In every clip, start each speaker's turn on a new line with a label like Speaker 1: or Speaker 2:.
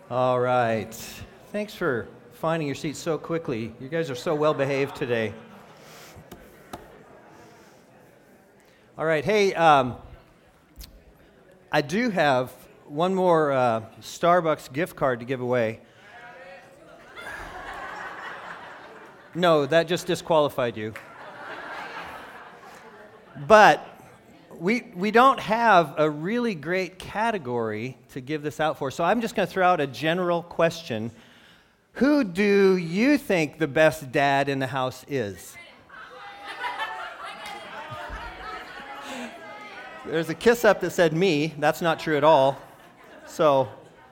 Speaker 1: All right. Thanks for finding your seats so quickly. You guys are so well behaved today. All right. Hey, I do have one more Starbucks gift card to give away. No, that just disqualified you. But we don't have a really great category to give this out for, so I'm just going to throw out a general question. Who do you think the best dad in the house is? There's a kiss up that said me. That's not true at all. So,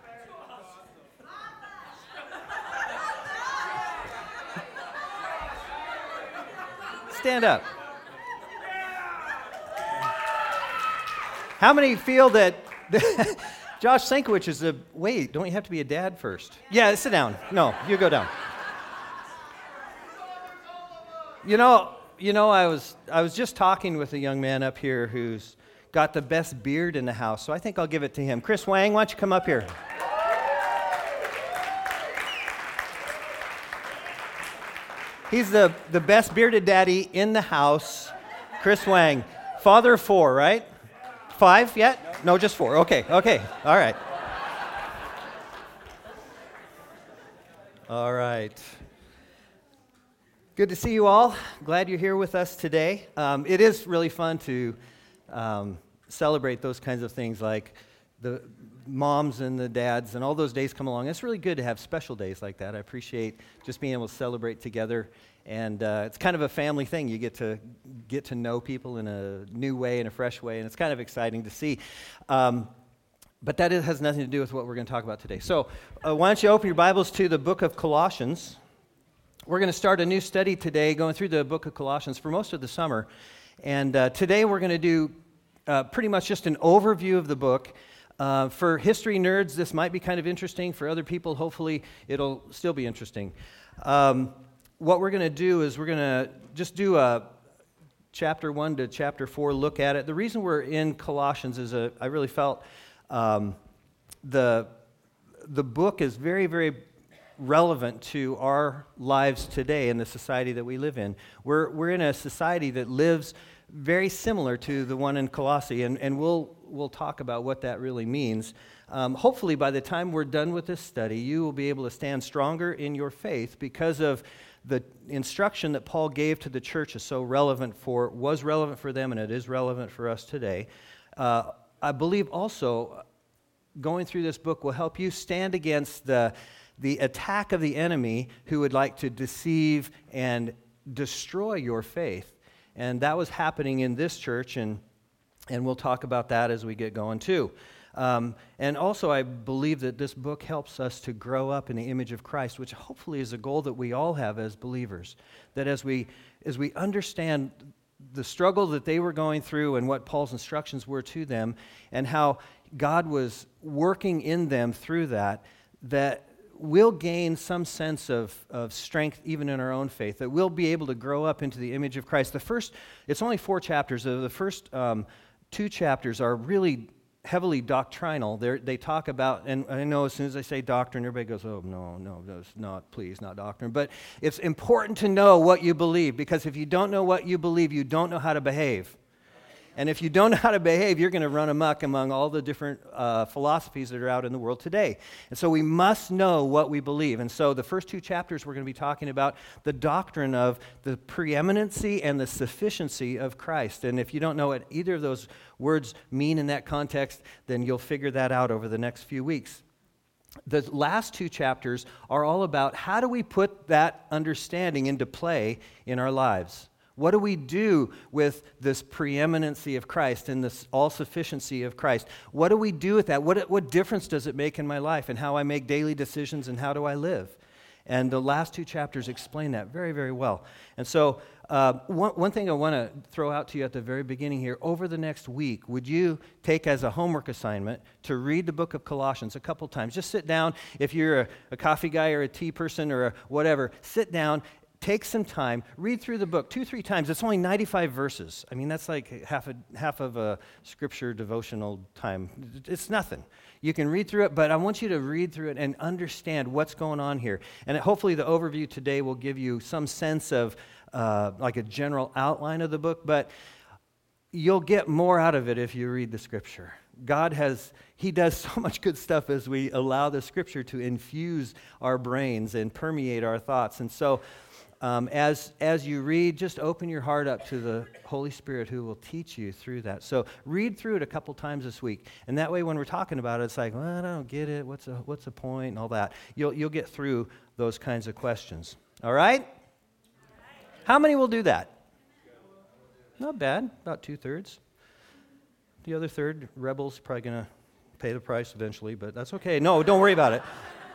Speaker 1: stand up. How many feel that Josh Sankiewicz is a, wait, don't you have to be a dad first? Yeah, sit down. No, you go down. You know, I was just talking with a young man up here who's got the best beard in the house, so I think I'll give it to him. Chris Wang, why don't you come up here? He's the best bearded daddy in the house. Chris Wang, father of 4, right? 5 yet? No, just 4. Okay, all right. All right. Good to see you all. Glad you're here with us today. It is really fun to celebrate those kinds of things, like the moms and the dads and all those days come along. It's really good to have special days like that. I appreciate just being able to celebrate together, and it's kind of a family thing. You get to know people in a new way, in a fresh way, and it's kind of exciting to see. But that has nothing to do with what we're going to talk about today. So why don't you open your Bibles to the book of Colossians. We're going to start a new study today, going through the book of Colossians for most of the summer. And today we're going to do pretty much just an overview of the book. For history nerds, this might be kind of interesting. For other people, hopefully, it'll still be interesting. What we're going to do is we're going to just do a chapter 1 to chapter 4 look at it. The reason we're in Colossians is I really felt the book is very, very relevant to our lives today in the society that we live in. We're in a society that lives very similar to the one in Colossae, and we'll talk about what that really means. Hopefully, by the time we're done with this study, you will be able to stand stronger in your faith because of the instruction that Paul gave to the church was relevant for them, and it is relevant for us today. I believe also going through this book will help you stand against the attack of the enemy who would like to deceive and destroy your faith. And that was happening in this church, and we'll talk about that as we get going too. And also I believe that this book helps us to grow up in the image of Christ, which hopefully is a goal that we all have as believers. That as we understand the struggle that they were going through and what Paul's instructions were to them and how God was working in them through that we'll gain some sense of strength even in our own faith, that we'll be able to grow up into the image of Christ. It's only 4 chapters. The first 2 chapters are really heavily doctrinal. They talk about, and I know as soon as I say doctrine, everybody goes, oh, no, that's not, please, not doctrine. But it's important to know what you believe, because if you don't know what you believe, you don't know how to behave. And if you don't know how to behave, you're going to run amok among all the different philosophies that are out in the world today. And so we must know what we believe. And so the first 2 chapters, we're going to be talking about the doctrine of the preeminency and the sufficiency of Christ. And if you don't know what either of those words mean in that context, then you'll figure that out over the next few weeks. The last 2 chapters are all about how do we put that understanding into play in our lives. What do we do with this preeminency of Christ and this all-sufficiency of Christ? What do we do with that? What difference does it make in my life and how I make daily decisions and how do I live? And the last 2 chapters explain that very, very well. And so one thing I want to throw out to you at the very beginning here, over the next week, would you take as a homework assignment to read the book of Colossians a couple times? Just sit down. If you're a coffee guy or a tea person or whatever, sit down. take some time, read through the book 2-3 times. It's only 95 verses. I mean, that's like half of a scripture devotional time. It's nothing. You can read through it, but I want you to read through it and understand what's going on here. And hopefully the overview today will give you some sense of like a general outline of the book, but you'll get more out of it if you read the scripture. He does so much good stuff as we allow the scripture to infuse our brains and permeate our thoughts. And so as you read, just open your heart up to the Holy Spirit who will teach you through that. So read through it a couple times this week. And that way when we're talking about it, it's like, well, I don't get it. What's the point and all that. You'll get through those kinds of questions. All right? How many will do that? Not bad. About 2/3. The other third, rebels, probably going to pay the price eventually, but that's okay. No, don't worry about it.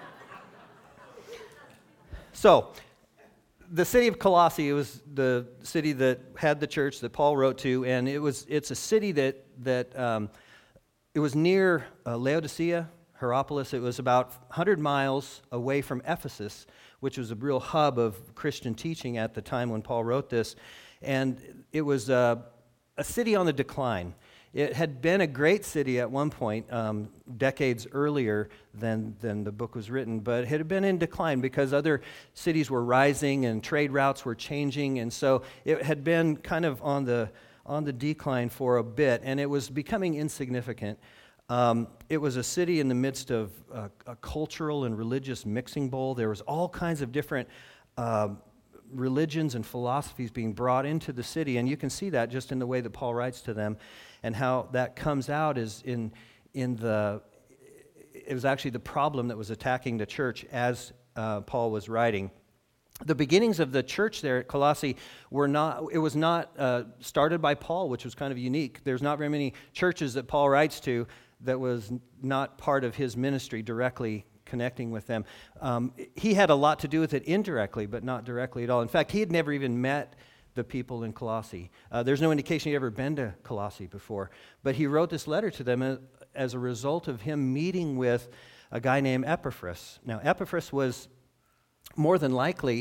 Speaker 1: So, the city of Colossae, it was the city that had the church that Paul wrote to, and it's a city that it was near Laodicea, Hierapolis. It was about 100 miles away from Ephesus, which was a real hub of Christian teaching at the time when Paul wrote this. And it was a city on the decline. It had been a great city at one point, decades earlier than the book was written, but it had been in decline because other cities were rising and trade routes were changing, and so it had been kind of on the decline for a bit, and it was becoming insignificant. It was a city in the midst of a cultural and religious mixing bowl. There was all kinds of different religions and philosophies being brought into the city, and you can see that just in the way that Paul writes to them, and how that comes out is it was actually the problem that was attacking the church as Paul was writing. The beginnings of the church there at Colossae was not started by Paul, which was kind of unique. There's not very many churches that Paul writes to that was not part of his ministry directly connecting with them. He had a lot to do with it indirectly, but not directly at all. In fact, he had never even met the people in Colossae. There's no indication he'd ever been to Colossae before, but he wrote this letter to them as a result of him meeting with a guy named Epaphras. Now, Epaphras was more than likely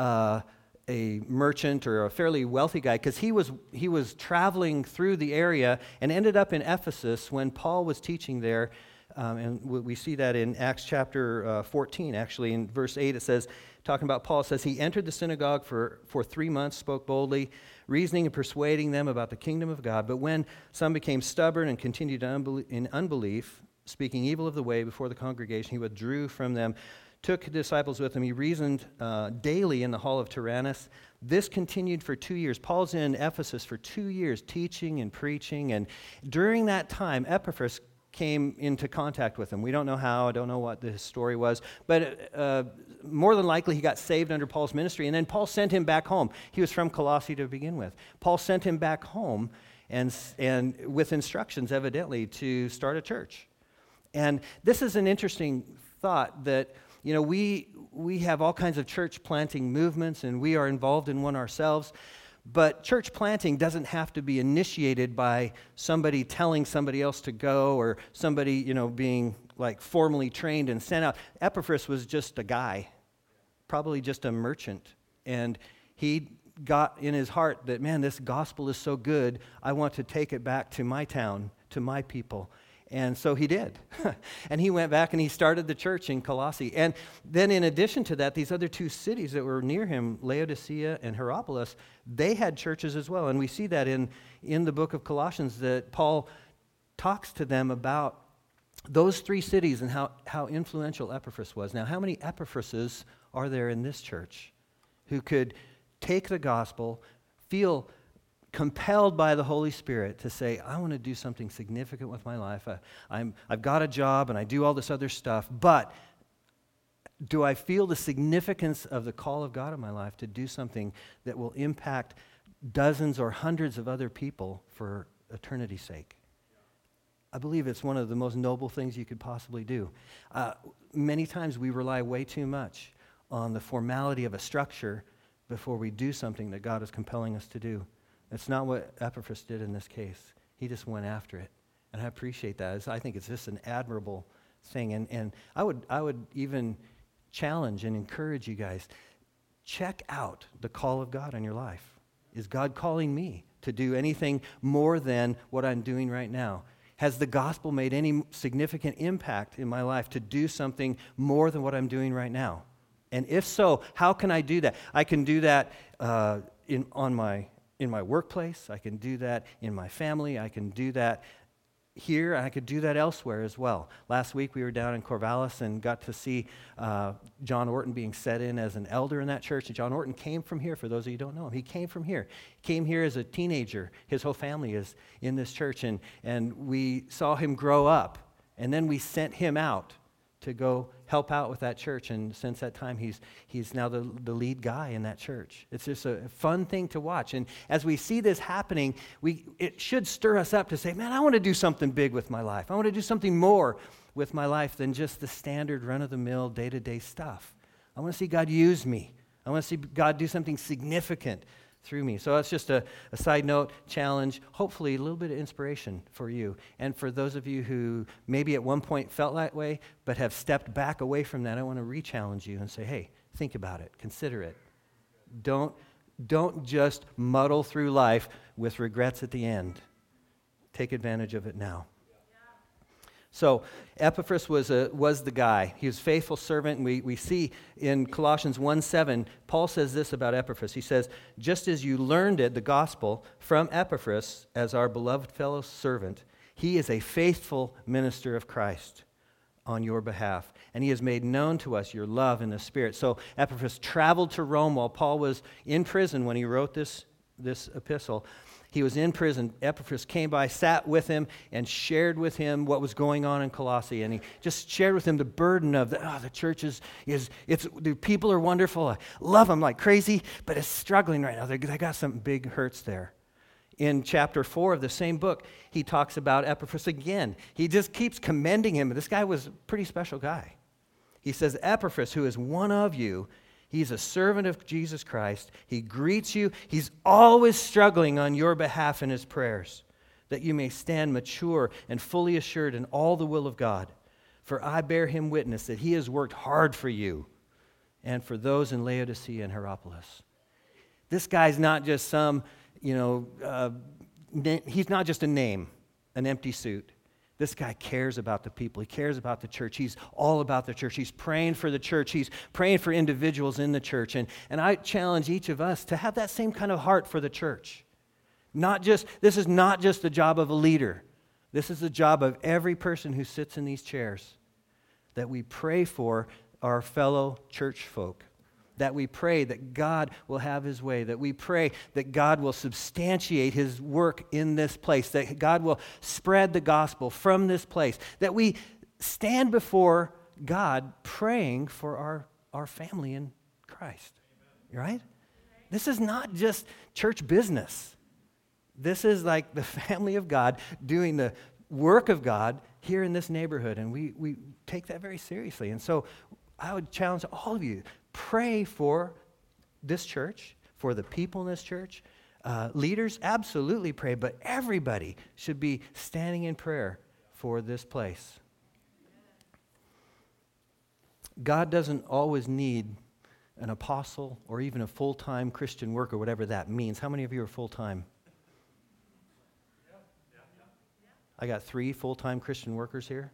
Speaker 1: a merchant or a fairly wealthy guy, because he was traveling through the area and ended up in Ephesus when Paul was teaching there. And we see that in Acts chapter 14, actually. In verse 8, it says, talking about Paul, it says, he entered the synagogue for 3 months, spoke boldly, reasoning and persuading them about the kingdom of God. But when some became stubborn and continued in unbelief, speaking evil of the way before the congregation, he withdrew from them, took disciples with him. He reasoned daily in the hall of Tyrannus. This continued for 2 years. Paul's in Ephesus for 2 years, teaching and preaching. And during that time, Epaphras came into contact with him. We don't know how, I don't know what the story was, but more than likely he got saved under Paul's ministry, and then Paul sent him back home. He was from Colossae to begin with. Paul sent him back home and with instructions, evidently, to start a church. And this is an interesting thought that, you know, we have all kinds of church planting movements, and we are involved in one ourselves. But church planting doesn't have to be initiated by somebody telling somebody else to go, or somebody, you know, being like formally trained and sent out. Epaphras was just a guy, probably just a merchant. And he got in his heart that, man, this gospel is so good, I want to take it back to my town, to my people. And so he did. And he went back and he started the church in Colossae. And then in addition to that, these other 2 cities that were near him, Laodicea and Hierapolis, they had churches as well. And we see that in the book of Colossians, that Paul talks to them about those 3 cities and how influential Epaphras was. Now, how many Epaphrases are there in this church who could take the gospel, feel compelled by the Holy Spirit to say, I want to do something significant with my life. I've got a job and I do all this other stuff, but do I feel the significance of the call of God in my life to do something that will impact dozens or hundreds of other people for eternity's sake? I believe it's one of the most noble things you could possibly do. Many times we rely way too much on the formality of a structure before we do something that God is compelling us to do. That's not what Epaphras did in this case. He just went after it. And I appreciate that. I think it's just an admirable thing. And I would even challenge and encourage you guys. check out the call of God on your life. Is God calling me to do anything more than what I'm doing right now? Has the gospel made any significant impact in my life to do something more than what I'm doing right now? And if so, how can I do that? I can do that in my workplace. I can do that in my family. I can do that here. I could do that elsewhere as well. Last week we were down in Corvallis and got to see John Orton being set in as an elder in that church. And John Orton came from here, for those of you who don't know him. He came from here. He came here as a teenager. His whole family is in this church. And we saw him grow up. And then we sent him out to go help out with that church. And since that time, he's now the lead guy in that church. It's just a fun thing to watch. And as we see this happening, it should stir us up to say, man, I want to do something big with my life. I want to do something more with my life than just the standard run-of-the-mill, day-to-day stuff. I want to see God use me. I want to see God do something significant through me. So that's just a side note, challenge, hopefully a little bit of inspiration for you. And for those of you who maybe at one point felt that way, but have stepped back away from that, I want to re-challenge you and say, hey, think about it, consider it. Don't just muddle through life with regrets at the end. Take advantage of it now. So Epaphras was the guy. He was a faithful servant, and we see in Colossians 1:7, Paul says this about Epaphras. He says, just as you learned it, the gospel, from Epaphras as our beloved fellow servant, he is a faithful minister of Christ on your behalf, and he has made known to us your love in the Spirit. So Epaphras traveled to Rome while Paul was in prison when he wrote this epistle. He was in prison. Epaphras came by, sat with him, and shared with him what was going on in Colossae. And he just shared with him the burden of the church the people are wonderful. I love them like crazy, but it's struggling right now. They got some big hurts there. In chapter 4 of the same book, he talks about Epaphras again. He just keeps commending him. This guy was a pretty special guy. He says, Epaphras, who is one of you, he's a servant of Jesus Christ. He greets you. He's always struggling on your behalf in his prayers, that you may stand mature and fully assured in all the will of God. For I bear him witness that he has worked hard for you and for those in Laodicea and Hierapolis. This guy's not just some, he's not just a name, an empty suit. This guy cares about the people. He cares about the church. He's all about the church. He's praying for the church. He's praying for individuals in the church. And I challenge each of us to have that same kind of heart for the church. This is not just the job of a leader. This is the job of every person who sits in these chairs, that we pray for our fellow church folk, that we pray that God will have his way, that we pray that God will substantiate his work in this place, that God will spread the gospel from this place, that we stand before God praying for our family in Christ. Right? This is not just church business. This is like the family of God doing the work of God here in this neighborhood, and we take that very seriously. And so I would challenge all of you, pray for this church, for the people in this church. Leaders, absolutely pray, but everybody should be standing in prayer for this place. God doesn't always need an apostle or even a full-time Christian worker, whatever that means. How many of you are full-time? I got 3 full-time Christian workers here.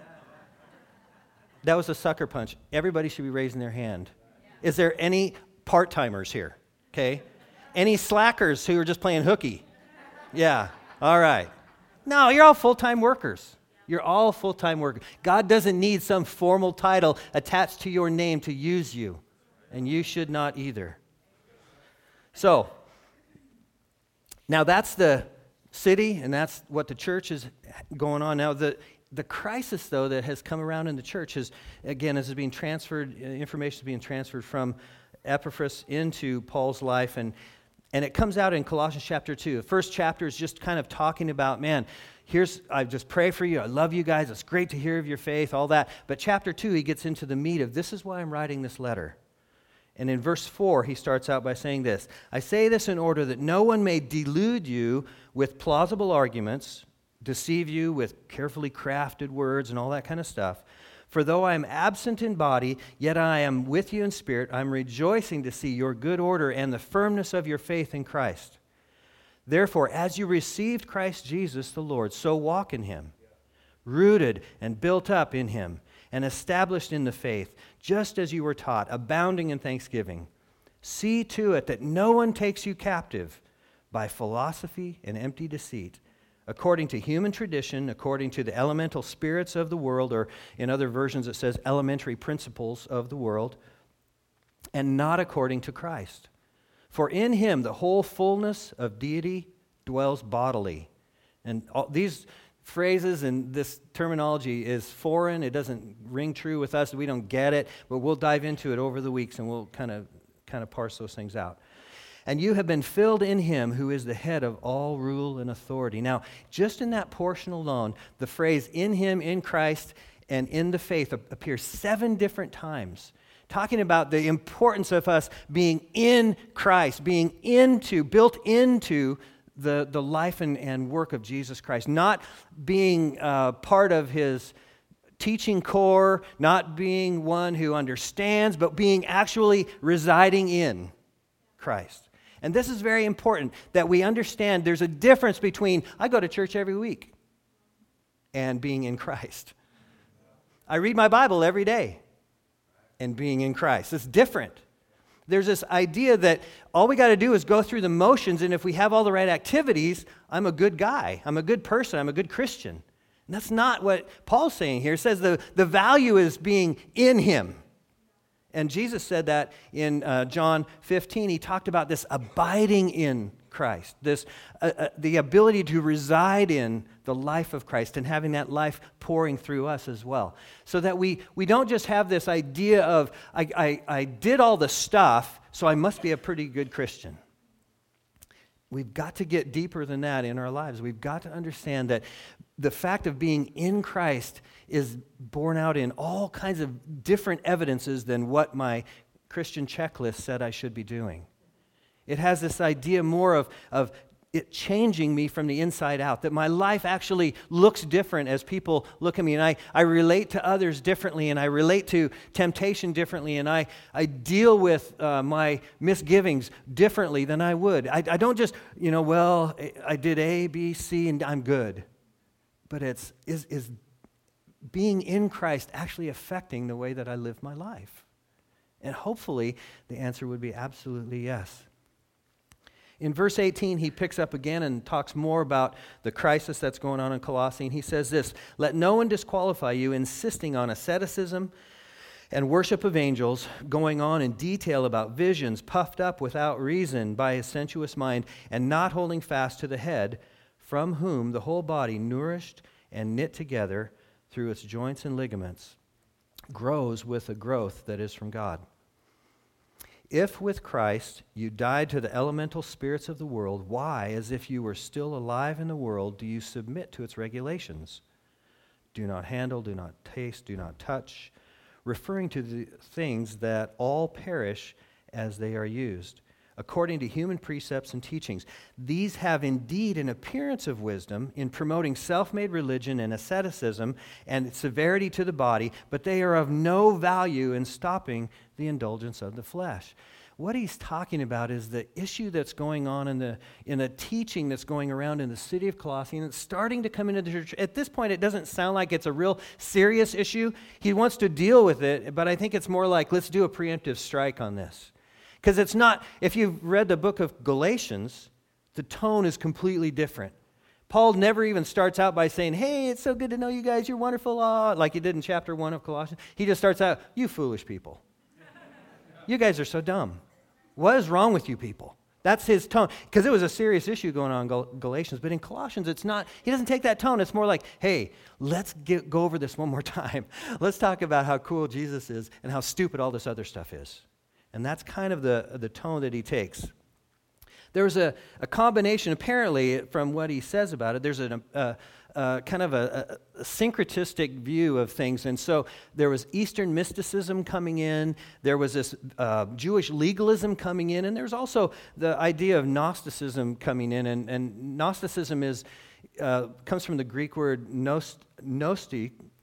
Speaker 1: That was a sucker punch. Everybody should be raising their hand. Is there any part-timers here? Okay. Any slackers who are just playing hooky? Yeah. All right. No, you're all full-time workers. You're all full-time workers. God doesn't need some formal title attached to your name to use you, and you should not either. So, now that's the city, and that's what the church is going on now. The crisis, though, that has come around in the church is, again, as it's being transferred, information is being transferred from Epaphras into Paul's life, and it comes out in Colossians chapter 2. The first chapter is just kind of talking about, man, I just pray for you. I love you guys. It's great to hear of your faith, all that. But chapter 2, he gets into the meat of, this is why I'm writing this letter. And in verse 4, he starts out by saying this, I say this in order that no one may delude you with plausible arguments, deceive you with carefully crafted words and all that kind of stuff. For though I am absent in body, yet I am with you in spirit. I am rejoicing to see your good order and the firmness of your faith in Christ. Therefore, as you received Christ Jesus the Lord, so walk in him, rooted and built up in him, and established in the faith, just as you were taught, abounding in thanksgiving. See to it that no one takes you captive by philosophy and empty deceit, according to human tradition, according to the elemental spirits of the world, or in other versions it says elementary principles of the world, and not according to Christ. For in him the whole fullness of deity dwells bodily. And all these phrases and this terminology is foreign. It doesn't ring true with us. We don't get it, but we'll dive into it over the weeks and we'll kind of parse those things out. And you have been filled in him who is the head of all rule and authority. Now, just in that portion alone, the phrase in him, in Christ, and in the faith appears 7 different times, talking about the importance of us being in Christ, being built into the life and work of Jesus Christ, not being part of his teaching core, not being one who understands, but being actually residing in Christ. And this is very important, that we understand there's a difference between I go to church every week and being in Christ. I read my Bible every day and being in Christ. It's different. There's this idea that all we got to do is go through the motions, and if we have all the right activities, I'm a good guy, I'm a good person, I'm a good Christian. And that's not what Paul's saying here. It says the value is being in him. And Jesus said that in John 15. He talked about this abiding in Christ, this the ability to reside in the life of Christ and having that life pouring through us as well. So that we don't just have this idea of, I did all the stuff, so I must be a pretty good Christian. We've got to get deeper than that in our lives. We've got to understand that the fact of being in Christ is borne out in all kinds of different evidences than what my Christian checklist said I should be doing. It has this idea more of it changing me from the inside out, that my life actually looks different as people look at me, and I relate to others differently, and I relate to temptation differently, and I deal with my misgivings differently than I would. I don't just, I did A, B, C, and I'm good. But is being in Christ actually affecting the way that I live my life? And hopefully the answer would be absolutely yes. In verse 18, he picks up again and talks more about the crisis that's going on in Colossae. And he says this, "Let no one disqualify you, insisting on asceticism and worship of angels, going on in detail about visions, puffed up without reason by a sensuous mind, and not holding fast to the head, from whom the whole body, nourished and knit together through its joints and ligaments, grows with a growth that is from God. If with Christ you died to the elemental spirits of the world, why, as if you were still alive in the world, do you submit to its regulations? Do not handle, do not taste, do not touch, referring to the things that all perish as they are used, according to human precepts and teachings. These have indeed an appearance of wisdom in promoting self-made religion and asceticism and severity to the body, but they are of no value in stopping the indulgence of the flesh." What he's talking about is the issue that's going on in the teaching that's going around in the city of Colossae, and it's starting to come into the church. At this point, it doesn't sound like it's a real serious issue. He wants to deal with it, but I think it's more like, let's do a preemptive strike on this. Because it's not, if you've read the book of Galatians, the tone is completely different. Paul never even starts out by saying, "Hey, it's so good to know you guys, you're wonderful," like he did in chapter 1 of Colossians. He just starts out, "You foolish people. You guys are so dumb. What is wrong with you people?" That's his tone. Because it was a serious issue going on in Galatians. But in Colossians, it's not. He doesn't take that tone. It's more like, hey, let's go over this one more time. Let's talk about how cool Jesus is and how stupid all this other stuff is. And that's kind of the tone that he takes. There's a combination, apparently, from what he says about it, there's kind of a syncretistic view of things. And so there was Eastern mysticism coming in, there was this Jewish legalism coming in, and there's also the idea of Gnosticism coming in. And Gnosticism comes from the Greek word gnosti,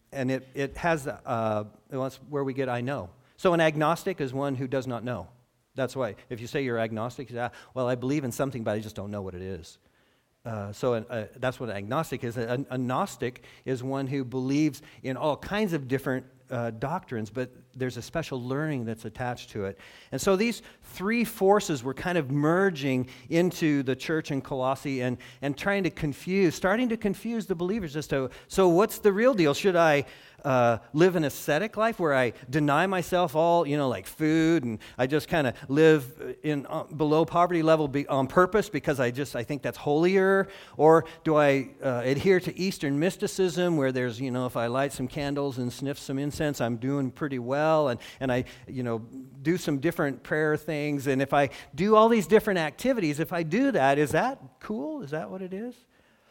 Speaker 1: and it has, that's where we get I know. So an agnostic is one who does not know. That's why, if you say you're agnostic, you say, well, I believe in something, but I just don't know what it is. That's what an agnostic is. A Gnostic is one who believes in all kinds of different doctrines, but there's a special learning that's attached to it. And so these three forces were kind of merging into the church in Colossae and starting to confuse the believers as to, so what's the real deal? Should I live an ascetic life where I deny myself all, like food, and I just kind of live in below poverty level on purpose because I think that's holier? Or do I adhere to Eastern mysticism where there's, if I light some candles and sniff some incense, I'm doing pretty well, and I, do some different prayer things, and if I do all these different activities, if I do that, is that cool? Is that what it is?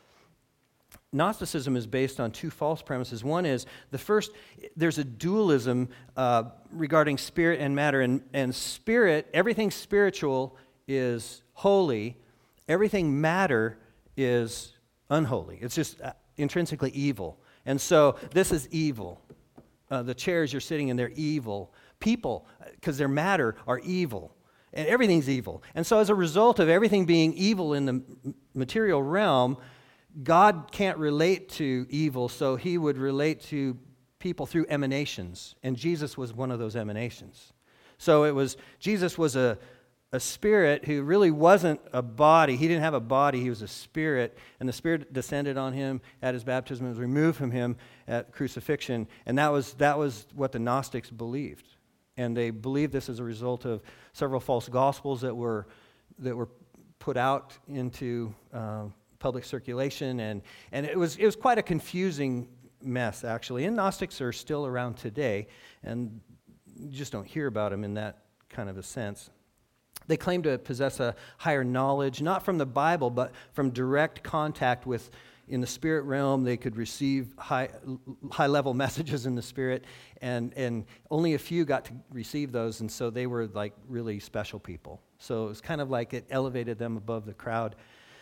Speaker 1: Gnosticism is based on two false premises. One is, the first, there's a dualism regarding spirit and matter. And spirit, everything spiritual is holy. Everything matter is unholy. It's just intrinsically evil. And so this is evil. The chairs you're sitting in, they're evil. People, because they're matter, are evil. And everything's evil. And so as a result of everything being evil in the material realm, God can't relate to evil, so he would relate to people through emanations, and Jesus was one of those emanations. So Jesus was a spirit who really wasn't a body. He didn't have a body, he was a spirit, and the Spirit descended on him at his baptism and was removed from him at crucifixion, and that was what the Gnostics believed. And they believed this as a result of several false gospels that were put out into public circulation, and it was quite a confusing mess, actually. And Gnostics are still around today, and you just don't hear about them in that kind of a sense. They claim to possess a higher knowledge, not from the Bible, but from direct contact with, in the spirit realm, they could receive high-level messages in the spirit, and only a few got to receive those, and so they were like really special people. So it was kind of like it elevated them above the crowd.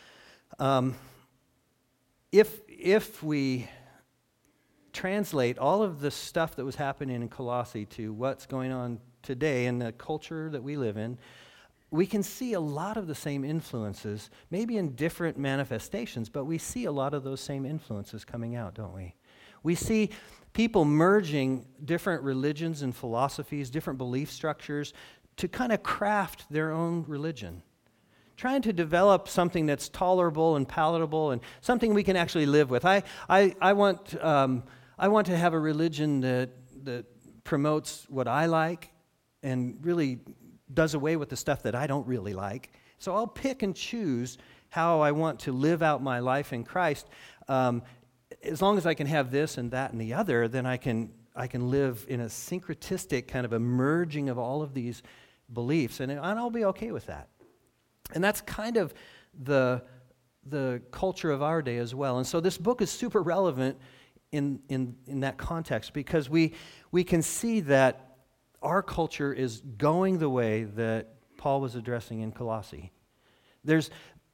Speaker 1: If we translate all of the stuff that was happening in Colossae to what's going on today in the culture that we live in, we can see a lot of the same influences, maybe in different manifestations, but we see a lot of those same influences coming out, don't we? We see people merging different religions and philosophies, different belief structures, to kind of craft their own religion. Trying to develop something that's tolerable and palatable and something we can actually live with. I want to have a religion that promotes what I like and really does away with the stuff that I don't really like. So I'll pick and choose how I want to live out my life in Christ. As long as I can have this and that and the other, then I can live in a syncretistic kind of a merging of all of these beliefs, and I'll be okay with that. And that's kind of the culture of our day as well. And so this book is super relevant in that context, because we can see that our culture is going the way that Paul was addressing in Colossae. There's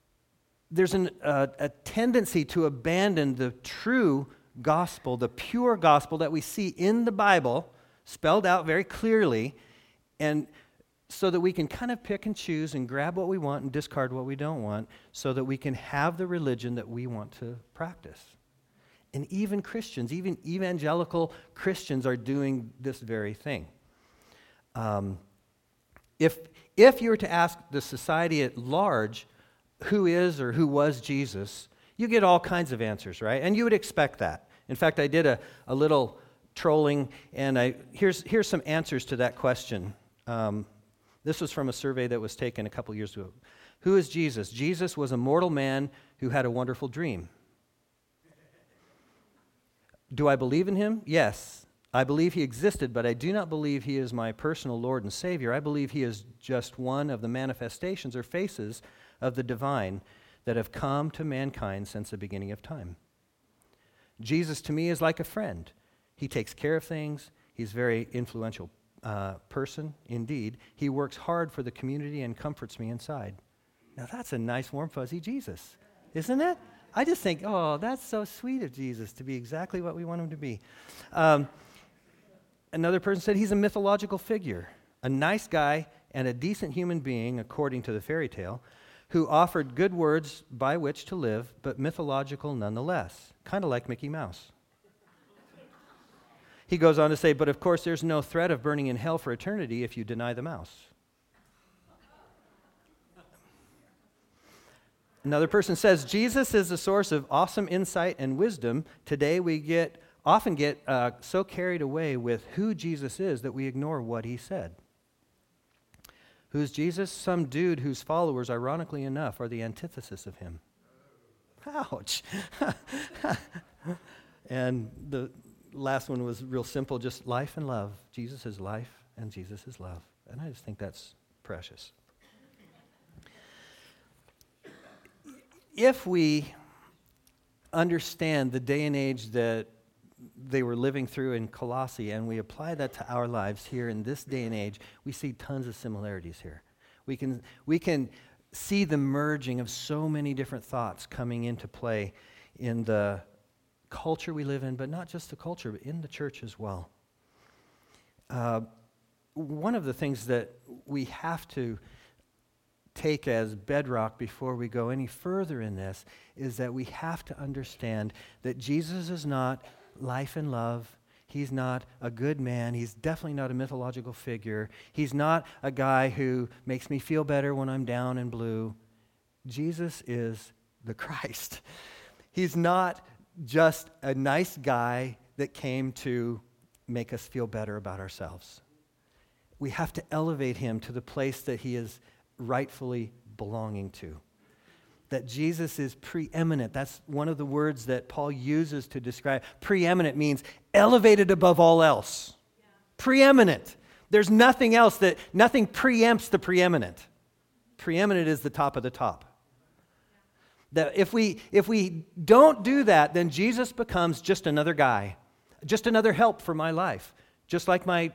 Speaker 1: a tendency to abandon the true gospel, the pure gospel that we see in the Bible, spelled out very clearly, and so that we can kind of pick and choose and grab what we want and discard what we don't want, so that we can have the religion that we want to practice. And even Christians, even evangelical Christians, are doing this very thing. If you were to ask the society at large, who is or who was Jesus, you get all kinds of answers, right? And you would expect that. In fact, I did a little trolling, and here's some answers to that question. This was from a survey that was taken a couple years ago. Who is Jesus? Jesus was a mortal man who had a wonderful dream. Do I believe in him? Yes. I believe he existed, but I do not believe he is my personal Lord and Savior. I believe he is just one of the manifestations or faces of the divine that have come to mankind since the beginning of time. Jesus to me is like a friend. He takes care of things. He's a very influential person, indeed. He works hard for the community and comforts me inside. Now that's a nice, warm, fuzzy Jesus, isn't it? I just think, oh, that's so sweet of Jesus to be exactly what we want him to be. Another person said he's a mythological figure, a nice guy and a decent human being, according to the fairy tale, who offered good words by which to live, but mythological nonetheless, kind of like Mickey Mouse. He goes on to say, but of course there's no threat of burning in hell for eternity if you deny the mouse. Another person says, Jesus is the source of awesome insight and wisdom. Today we often get so carried away with who Jesus is that we ignore what he said. Who's Jesus? Some dude whose followers, ironically enough, are the antithesis of him. Ouch. And the last one was real simple, just life and love. Jesus is life and Jesus is love. And I just think that's precious. If we understand the day and age that they were living through in Colossae and we apply that to our lives here in this day and age, we see tons of similarities here. We can see the merging of so many different thoughts coming into play in the culture we live in, but not just the culture, but in the church as well. One of the things that we have to take as bedrock before we go any further in this is that we have to understand that Jesus is not life and love. He's not a good man. He's definitely not a mythological figure. He's not a guy who makes me feel better when I'm down and blue. Jesus is the Christ. He's not just a nice guy that came to make us feel better about ourselves. We have to elevate him to the place that he is rightfully belonging to. That Jesus is preeminent. That's one of the words that Paul uses to describe. Preeminent means elevated above all else. Yeah. Preeminent. There's nothing else nothing preempts the preeminent. Preeminent is the top of the top. That if we don't do that, then Jesus becomes just another guy, just another help for my life, just like my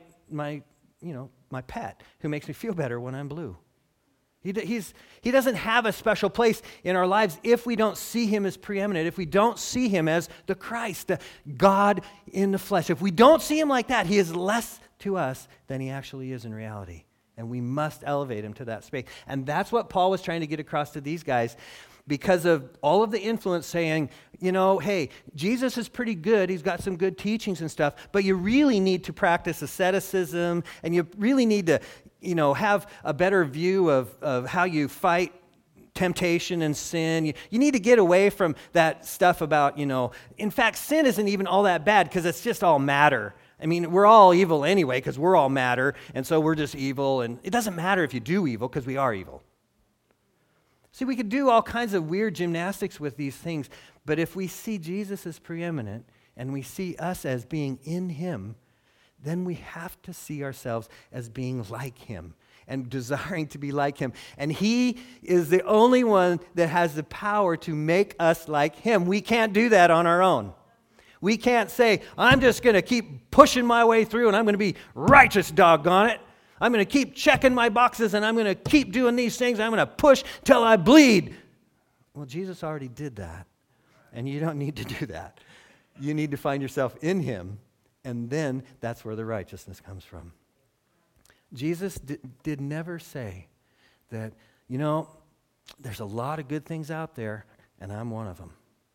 Speaker 1: pet who makes me feel better when I'm blue. He doesn't have a special place in our lives if we don't see him as preeminent, if we don't see him as the Christ, the God in the flesh. If we don't see him like that, he is less to us than he actually is in reality. And we must elevate him to that space. And that's what Paul was trying to get across to these guys because of all of the influence saying, hey, Jesus is pretty good. He's got some good teachings and stuff, but you really need to practice asceticism and you really need to have a better view of how you fight temptation and sin. You need to get away from that stuff about, in fact, sin isn't even all that bad because it's just all matter. I mean, we're all evil anyway because we're all matter, and so we're just evil, and it doesn't matter if you do evil because we are evil. See, we could do all kinds of weird gymnastics with these things, but if we see Jesus as preeminent and we see us as being in him, then we have to see ourselves as being like him and desiring to be like him. And he is the only one that has the power to make us like him. We can't do that on our own. We can't say, I'm just going to keep pushing my way through and I'm going to be righteous, doggone it. I'm going to keep checking my boxes and I'm going to keep doing these things. I'm going to push till I bleed. Well, Jesus already did that. And you don't need to do that. You need to find yourself in him. And then that's where the righteousness comes from. Jesus did never say that, there's a lot of good things out there and I'm one of them.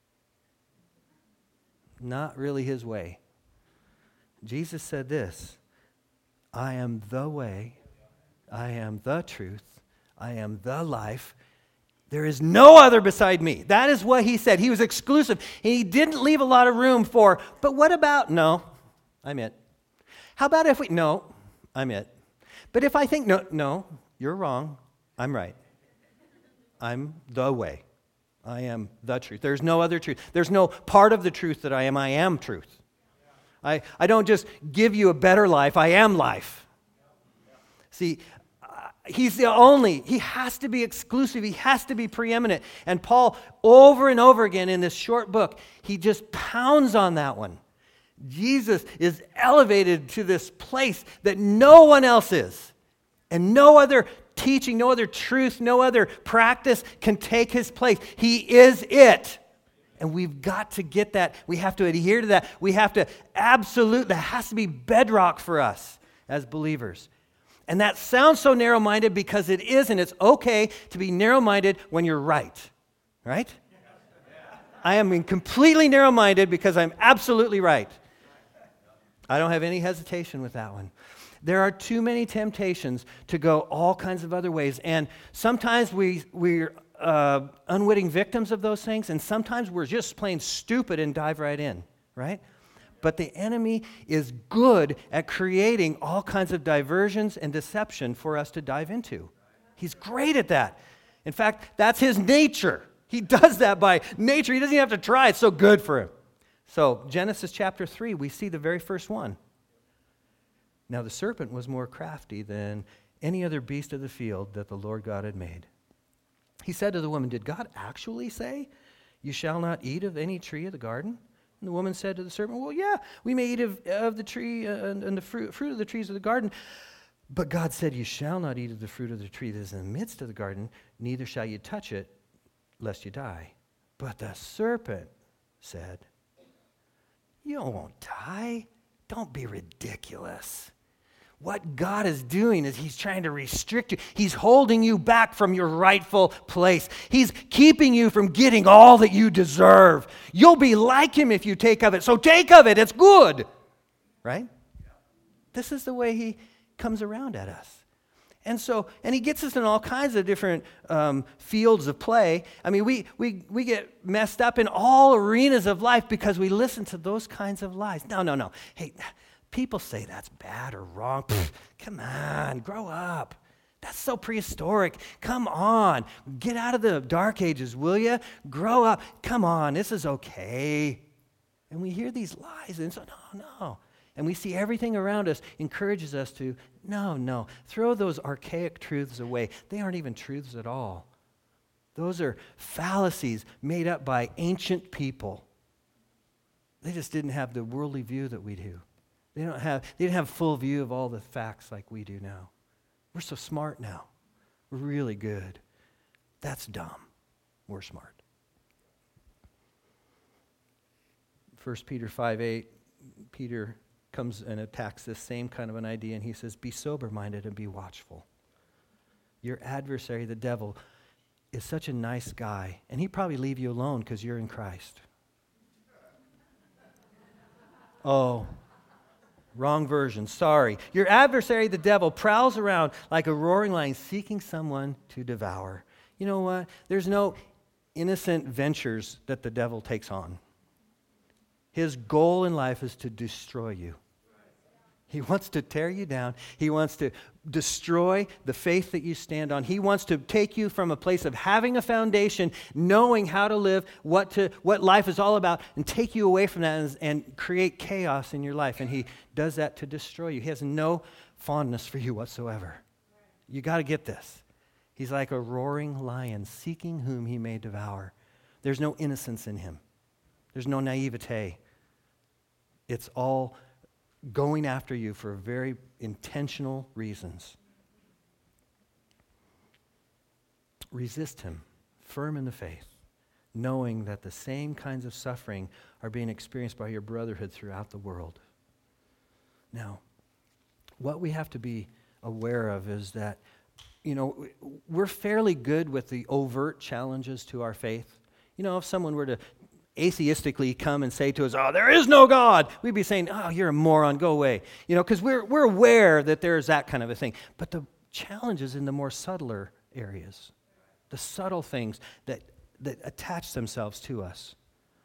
Speaker 1: Not really his way. Jesus said this, I am the way, I am the truth, I am the life. There is no other beside me. That is what he said. He was exclusive. And he didn't leave a lot of room for, but what about, no, I'm it. How about if no, I'm it. But if I think, no, you're wrong, I'm right. I'm the way. I am the truth. There's no other truth. There's no part of the truth that I am truth. I don't just give you a better life, I am life. See, he's the only, he has to be exclusive, he has to be preeminent. And Paul, over and over again in this short book, he just pounds on that one. Jesus is elevated to this place that no one else is. And no other teaching, no other truth, no other practice can take his place. He is it. And we've got to get that. We have to adhere to that. We have to that has to be bedrock for us as believers. And that sounds so narrow-minded because it is, and it's okay to be narrow-minded when you're right. Right? I am completely narrow-minded because I'm absolutely right. I don't have any hesitation with that one. There are too many temptations to go all kinds of other ways. And sometimes we're unwitting victims of those things, and sometimes we're just plain stupid and dive right in, right? But the enemy is good at creating all kinds of diversions and deception for us to dive into. He's great at that. In fact, that's his nature. He does that by nature. He doesn't even have to try. It's so good for him. So Genesis chapter 3, we see the very first one. Now the serpent was more crafty than any other beast of the field that the Lord God had made. He said to the woman, did God actually say, you shall not eat of any tree of the garden? And the woman said to the serpent, well, yeah, we may eat of the tree and the fruit of the trees of the garden. But God said, you shall not eat of the fruit of the tree that is in the midst of the garden, neither shall you touch it, lest you die. But the serpent said, you won't die. Don't be ridiculous. What God is doing is he's trying to restrict you. He's holding you back from your rightful place. He's keeping you from getting all that you deserve. You'll be like him if you take of it. So take of it. It's good. Right? This is the way he comes around at us. And he gets us in all kinds of different fields of play. I mean, we get messed up in all arenas of life because we listen to those kinds of lies. No. Hey, people say that's bad or wrong. Pfft, come on, grow up. That's so prehistoric. Come on. Get out of the dark ages, will you? Grow up. Come on, this is okay. And we hear these lies, and so, no. And we see everything around us encourages us to, no. Throw those archaic truths away. They aren't even truths at all. Those are fallacies made up by ancient people. They just didn't have the worldly view that we do. They didn't have full view of all the facts like we do now. We're so smart now. We're really good. That's dumb. We're smart. 1 Peter 5:8, Peter comes and attacks this same kind of an idea, and he says, be sober-minded and be watchful. Your adversary, the devil, is such a nice guy, and he'd probably leave you alone because you're in Christ. Oh, wrong version, sorry. Your adversary, the devil, prowls around like a roaring lion seeking someone to devour. You know what? There's no innocent ventures that the devil takes on. His goal in life is to destroy you. He wants to tear you down. He wants to destroy the faith that you stand on. He wants to take you from a place of having a foundation, knowing how to live, what life is all about, and take you away from that and create chaos in your life. And he does that to destroy you. He has no fondness for you whatsoever. You got to get this. He's like a roaring lion seeking whom he may devour. There's no innocence in him. There's no naivete. It's all going after you for very intentional reasons. Resist him, firm in the faith, knowing that the same kinds of suffering are being experienced by your brotherhood throughout the world. Now, what we have to be aware of is that, we're fairly good with the overt challenges to our faith. If someone were to atheistically come and say to us, oh, there is no God, we'd be saying, oh, you're a moron, go away. Because we're aware that there's that kind of a thing. But the challenge is in the more subtler areas, the subtle things that attach themselves to us.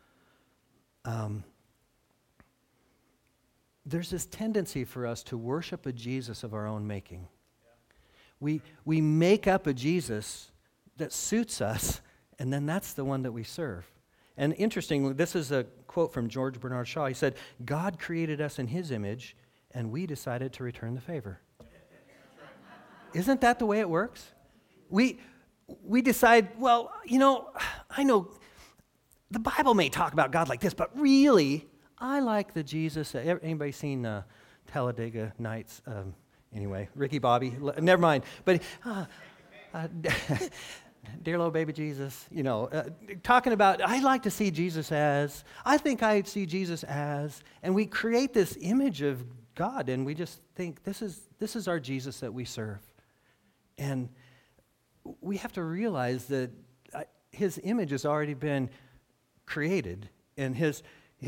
Speaker 1: There's this tendency for us to worship a Jesus of our own making. We make up a Jesus that suits us, and then that's the one that we serve. And interestingly, this is a quote from George Bernard Shaw. He said, God created us in his image, and we decided to return the favor. Isn't that the way it works? We decide, well, I know the Bible may talk about God like this, but really, I like the Jesus. Anybody seen Talladega Nights? Anyway, Ricky Bobby, never mind. But dear little baby Jesus, talking about, I like to see Jesus as, I think I see Jesus as, and we create this image of God, and we just think this is our Jesus that we serve. And we have to realize that his image has already been created, and his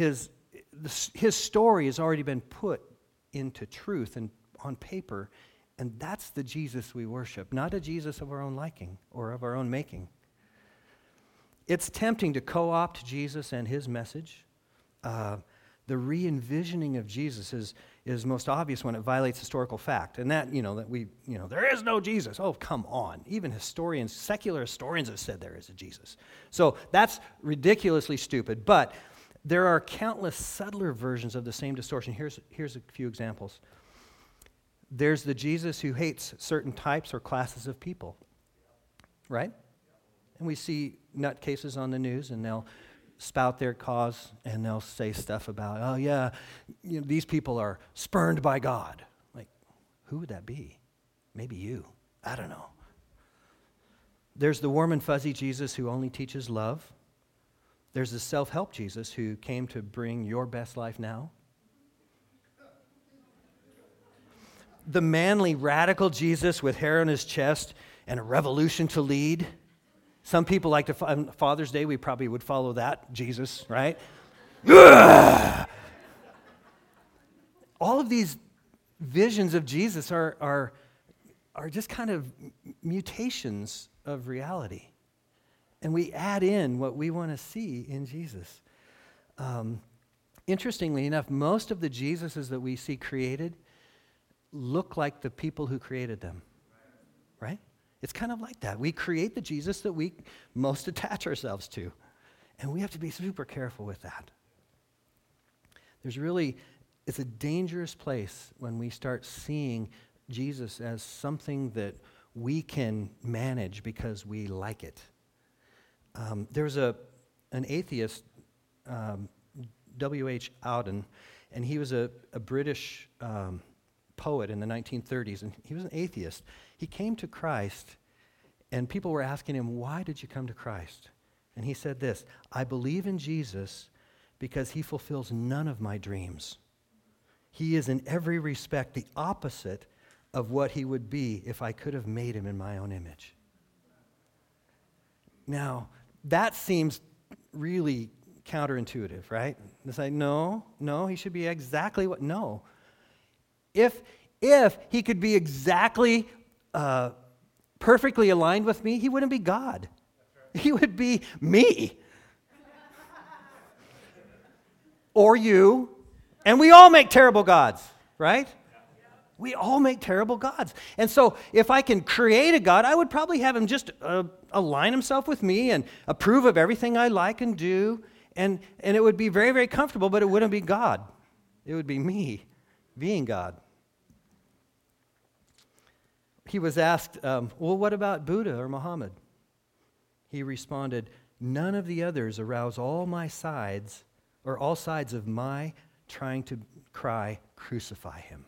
Speaker 1: story has already been put into truth and on paper, and that's the Jesus we worship, not a Jesus of our own liking or of our own making. It's tempting to co-opt Jesus and his message. The re-envisioning of Jesus is most obvious when it violates historical fact, and that there is no Jesus. Oh, come on! Even secular historians have said there is a Jesus. So that's ridiculously stupid. But there are countless subtler versions of the same distortion. Here's a few examples. There's the Jesus who hates certain types or classes of people, right? And we see nutcases on the news, and they'll spout their cause, and they'll say stuff about, oh yeah, these people are spurned by God. Like, who would that be? Maybe you. I don't know. There's the warm and fuzzy Jesus who only teaches love. There's the self-help Jesus who came to bring your best life now. The manly, radical Jesus with hair on his chest and a revolution to lead. Some people like to, on Father's Day, we probably would follow that Jesus, right? All of these visions of Jesus are just kind of mutations of reality. And we add in what we want to see in Jesus. Interestingly enough, most of the Jesuses that we see created look like the people who created them, right? It's kind of like that. We create the Jesus that we most attach ourselves to, and we have to be super careful with that. It's a dangerous place when we start seeing Jesus as something that we can manage because we like it. There was an atheist, W.H. Auden, and he was a British poet in the 1930s, and he was an atheist. He came to Christ, and people were asking him, why did you come to Christ? And he said this, I believe in Jesus because he fulfills none of my dreams. He is in every respect the opposite of what he would be if I could have made him in my own image. Now, that seems really counterintuitive, right? It's like, no, he should be exactly what, no. If he could be exactly perfectly aligned with me, he wouldn't be God. Right. He would be me. Or you. And we all make terrible gods, right? We all make terrible gods. And so if I can create a God, I would probably have him just align himself with me and approve of everything I like and do. And it would be very, very comfortable, but it wouldn't be God. It would be me being God. He was asked, well, what about Buddha or Muhammad? He responded, none of the others arouse all sides of my trying to cry, crucify him.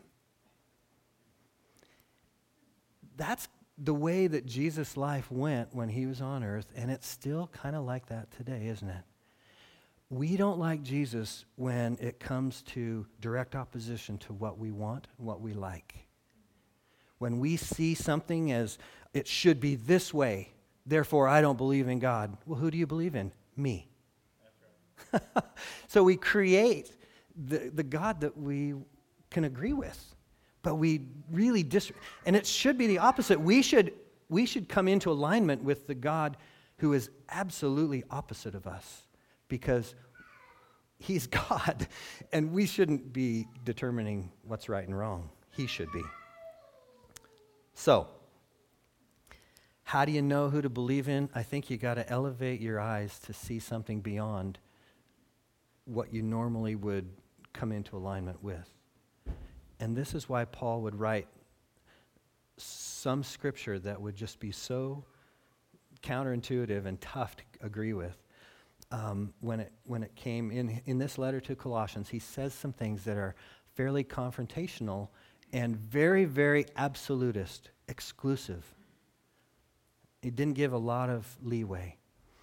Speaker 1: That's the way that Jesus' life went when he was on earth, and it's still kind of like that today, isn't it? We don't like Jesus when it comes to direct opposition to what we want and what we like. When we see something as, it should be this way, therefore I don't believe in God. Well, who do you believe in? Me. That's right. So we create the God that we can agree with, but we really and it should be the opposite. We should come into alignment with the God who is absolutely opposite of us, because he's God, and we shouldn't be determining what's right and wrong. He should be. So, how do you know who to believe in? I think you got to elevate your eyes to see something beyond what you normally would come into alignment with. And this is why Paul would write some scripture that would just be so counterintuitive and tough to agree with. When it came in this letter to Colossians, he says some things that are fairly confrontational and very, very absolutist, exclusive. He didn't give a lot of leeway.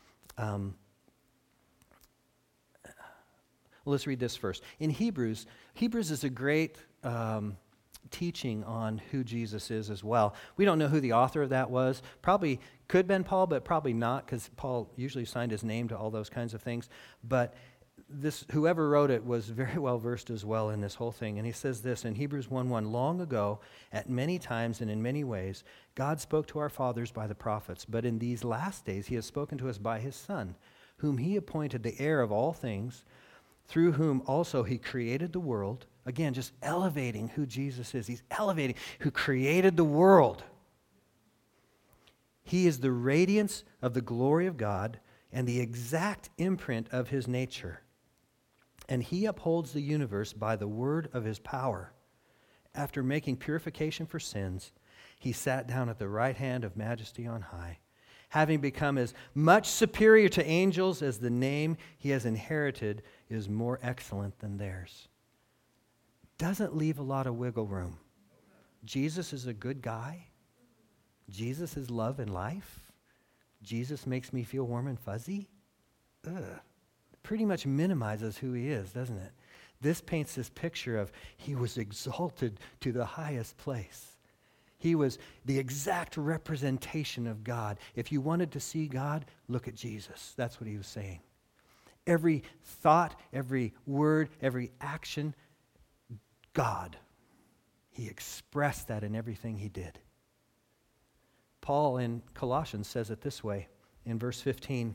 Speaker 1: Let's read this first. In Hebrews is a great teaching on who Jesus is as well. We don't know who the author of that was. Probably could have been Paul, but probably not, because Paul usually signed his name to all those kinds of things. But whoever wrote it was very well versed as well in this whole thing. And he says this in Hebrews 1:1, long ago, at many times and in many ways, God spoke to our fathers by the prophets. But in these last days, he has spoken to us by his Son, whom he appointed the heir of all things, through whom also he created the world. Again, just elevating who Jesus is. He's elevating who created the world. He is the radiance of the glory of God and the exact imprint of his nature. And he upholds the universe by the word of his power. After making purification for sins, he sat down at the right hand of majesty on high, having become as much superior to angels as the name he has inherited is more excellent than theirs. Doesn't leave a lot of wiggle room. Jesus is a good guy. Jesus is love and life. Jesus makes me feel warm and fuzzy. Pretty much minimizes who he is, doesn't it? This paints this picture of he was exalted to the highest place. He was the exact representation of God. If you wanted to see God, look at Jesus. That's what he was saying. Every thought, every word, every action, God. He expressed that in everything he did. Paul in Colossians says it this way in verse 15.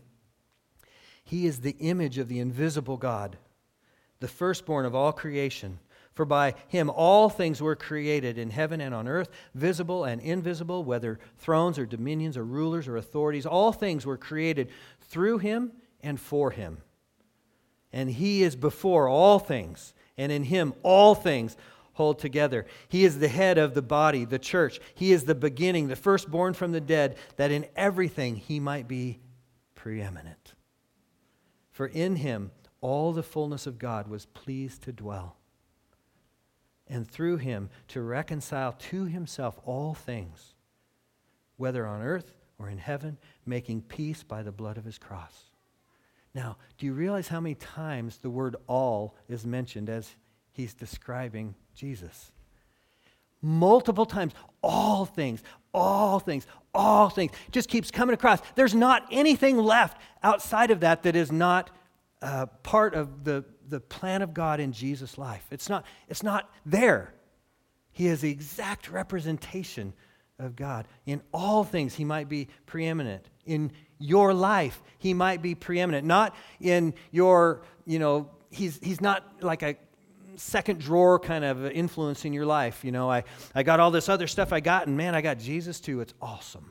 Speaker 1: He is the image of the invisible God, the firstborn of all creation. For by him all things were created in heaven and on earth, visible and invisible, whether thrones or dominions or rulers or authorities. All things were created through him and for him. And he is before all things, and in him all things hold together. He is the head of the body, the church. He is the beginning, the firstborn from the dead, that in everything he might be preeminent. For in him all the fullness of God was pleased to dwell, and through him to reconcile to himself all things, whether on earth or in heaven, making peace by the blood of his cross. Now, do you realize how many times the word all is mentioned as he's describing Jesus? Multiple times. All things, all things, all things. Just keeps coming across. There's not anything left outside of that that is not part of the plan of God in Jesus' life. It's not there. He is the exact representation of God. In all things, he might be preeminent. In your life, he might be preeminent. Not in your, he's not like a second drawer kind of influence in your life. I got all this other stuff I got, and man, I got Jesus too. It's awesome.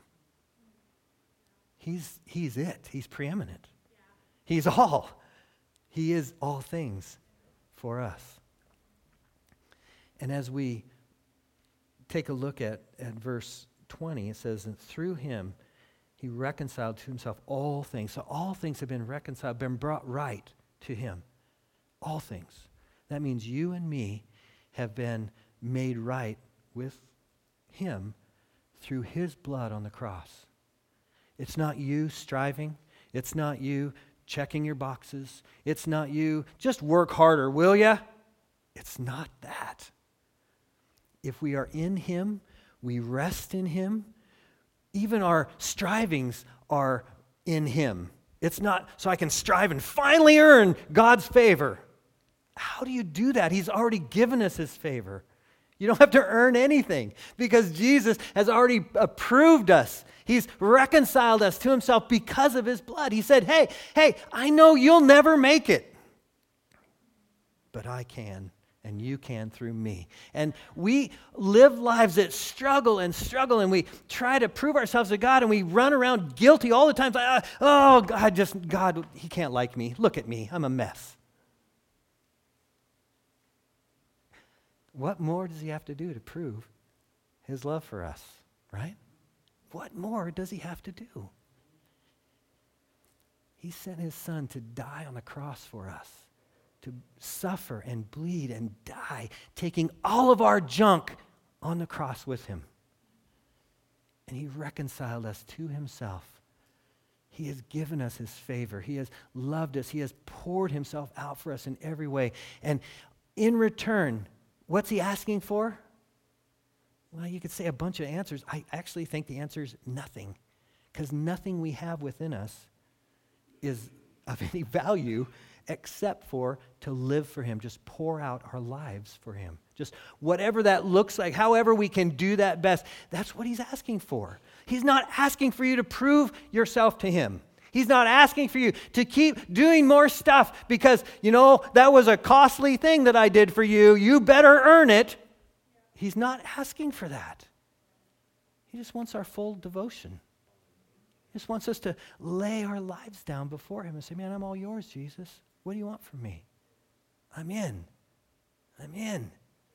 Speaker 1: He's it. He's preeminent. He's all. He is all things for us. And as we take a look at verse 20, it says, and through him he reconciled to himself all things. So all things have been reconciled, been brought right to him. All things. That means you and me have been made right with him through his blood on the cross. It's not you striving. It's not you checking your boxes. It's not you, just work harder, will ya? It's not that. If we are in him, we rest in him. Even our strivings are in him. It's not so I can strive and finally earn God's favor. How do you do that? He's already given us his favor. You don't have to earn anything because Jesus has already approved us. He's reconciled us to himself because of his blood. He said, hey, I know you'll never make it, but I can, and you can through me. And we live lives that struggle, and we try to prove ourselves to God, and we run around guilty all the time. Like, God, he can't like me. Look at me. I'm a mess. What more does he have to do to prove his love for us, right? What more does he have to do? He sent his son to die on the cross for us, to suffer and bleed and die, taking all of our junk on the cross with him. and he reconciled us to himself. He has given us his favor. He has loved us. He has poured himself out for us in every way. And in return, what's he asking for? Well, you could say a bunch of answers. I actually think the answer is nothing, because nothing we have within us is of any value except for to live for him, just pour out our lives for him. Just whatever that looks like, however we can do that best, that's what he's asking for. He's not asking for you to prove yourself to him. He's not asking for you to keep doing more stuff because, that was a costly thing that I did for you. You better earn it. He's not asking for that. He just wants our full devotion. He just wants us to lay our lives down before him and say, man, I'm all yours, Jesus. What do you want from me? I'm in. I'm in.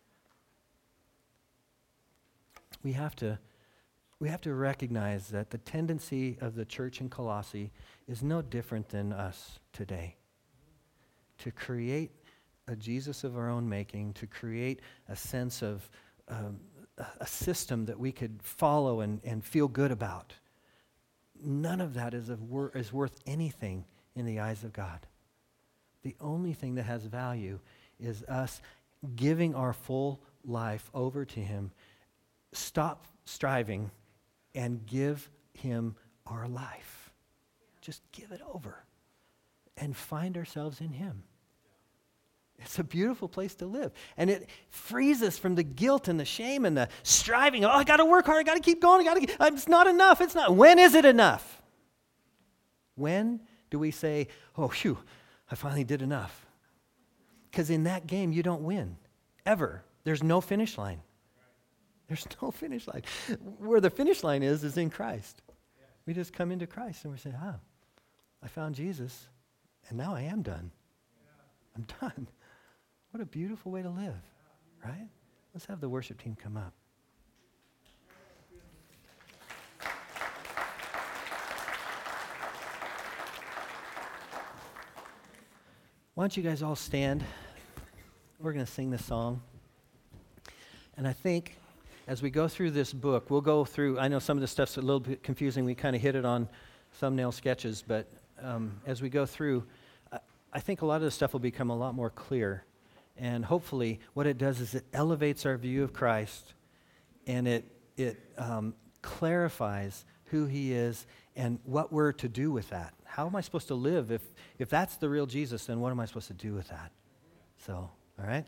Speaker 1: We have to recognize that the tendency of the church in Colossae is no different than us today. To create a Jesus of our own making, to create a sense of a system that we could follow and feel good about. None of that is worth anything in the eyes of God. The only thing that has value is us giving our full life over to him. Stop striving and give him our life. Just give it over and find ourselves in him. It's a beautiful place to live. And it frees us from the guilt and the shame and the striving. Oh, I got to work hard. I got to keep going. It's not enough. It's not. When is it enough? When do we say, oh, phew, I finally did enough? Because in that game, you don't win. Ever. There's no finish line. There's no finish line. Where the finish line is in Christ. We just come into Christ and we say, I found Jesus, and now I am done. I'm done. What a beautiful way to live, right? Let's have the worship team come up. Why don't you guys all stand? We're going to sing this song. And I think as we go through this book, we'll go through, I know some of this stuff's a little bit confusing. We kind of hit it on thumbnail sketches, but as we go through, I think a lot of the stuff will become a lot more clear. And hopefully what it does is it elevates our view of Christ, and it clarifies who he is and what we're to do with that. How am I supposed to live? If that's the real Jesus, then what am I supposed to do with that? So, all right?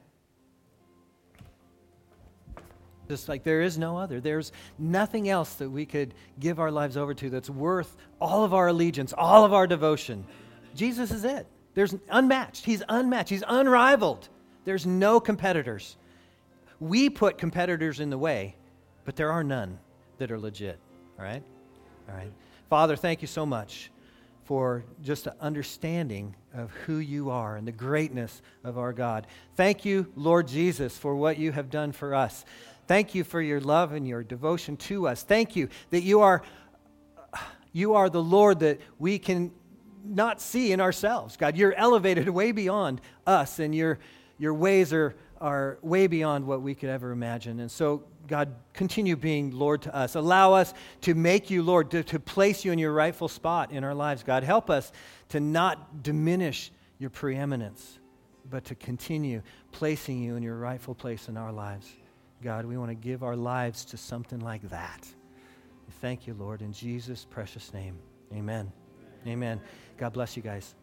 Speaker 1: Just like there is no other. There's nothing else that we could give our lives over to that's worth all of our allegiance, all of our devotion. Jesus is it. There's unmatched. He's unmatched. He's unrivaled. There's no competitors. We put competitors in the way, but there are none that are legit. All right? All right. Father, thank you so much for just an understanding of who you are and the greatness of our God. Thank you, Lord Jesus, for what you have done for us. Thank you for your love and your devotion to us. Thank you that you are the Lord that we can not see in ourselves. God, you're elevated way beyond us, and your ways are way beyond what we could ever imagine. And so, God, continue being Lord to us. Allow us to make you Lord, to place you in your rightful spot in our lives. God, help us to not diminish your preeminence, but to continue placing you in your rightful place in our lives. God, we want to give our lives to something like that. Thank you, Lord, in Jesus' precious name. Amen. Amen. God bless you guys.